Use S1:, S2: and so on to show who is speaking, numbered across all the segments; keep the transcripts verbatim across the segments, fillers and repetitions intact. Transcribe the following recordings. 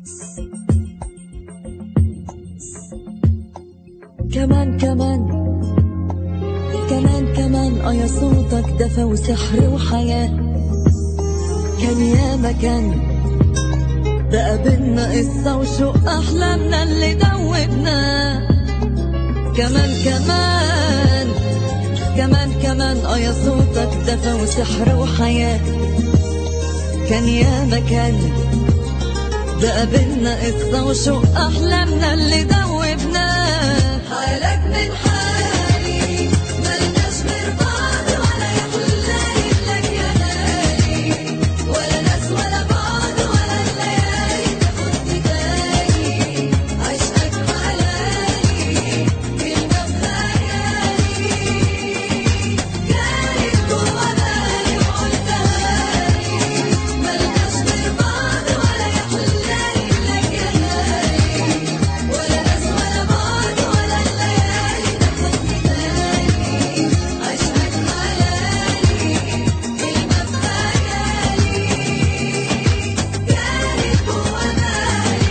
S1: كمان كمان كمان كمان اه يا صوتك دفى وسحر وحياة. كان يا مكان بقى بينا قصة وشوق أحلامنا اللي دوبنا. كمان كمان كمان كمان اه يا صوتك دفى وسحر وحياة. كان يا مكان بقى بينا قصة وشوق أحلامنا اللي دوبنا. حالك من حالي ملناش غير بعض ولا يحلالي لك يا غالي، ولا ناس ولا بعض ولا الليالي تاخدني تاني. عشقك حلالي كلمة بخيالي، كانت جوا بالي وقلتها لي. ملناش غير بعض ولا يحلالي لك يا غالي، ولا ناس ولا بعض ولا الليالي تاخدني تاني. عشقك حلالي كلمة بخيالي، كانت جوا بالي.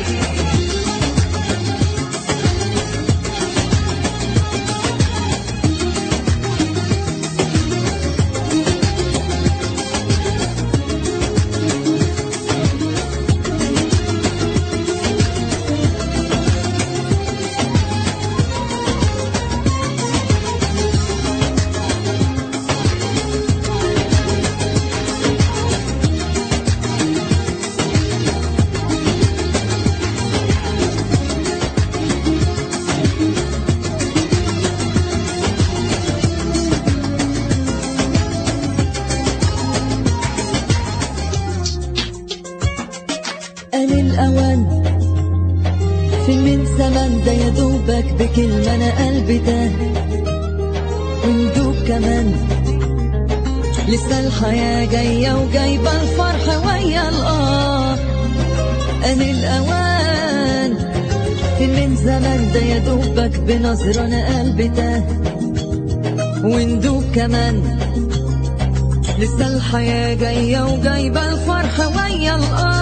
S1: آن الأوان في من زمان ده يا دوبك بكلمة أنا قلبي تاه. وندوب كمان لسه الحياة جاية وجايبة الفرح ويا الآه. آن الأوان في من زمان ده يا دوبك بنظرة أنا قلبي تاه. وندوب كمان لسه الحياة جاية وجايبة الفرح ويا الآه.